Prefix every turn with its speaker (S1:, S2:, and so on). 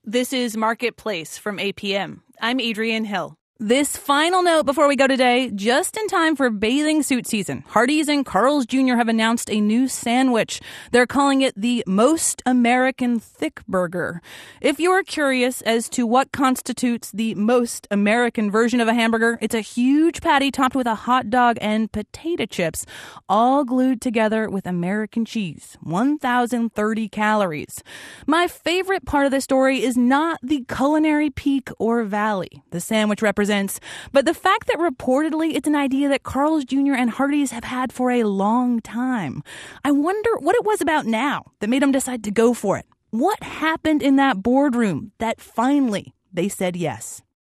S1: This is Marketplace from APM. I'm Adrienne Hill. This final note before we go today, just in time for bathing suit season, Hardee's and Carl's Jr. have announced a new sandwich. They're calling it the Most American Thick Burger. If you're curious as to what constitutes the most American version of a hamburger, it's a huge patty topped with a hot dog and potato chips, all glued together with American cheese. 1,030 calories. My favorite part of the story is not the culinary peak or valley the sandwich represents, but the fact that reportedly it's an idea that Carl's Jr. and Hardee's have had for a long time. I wonder what it was about now that made them decide to go for it. What happened in that boardroom that finally they said yes?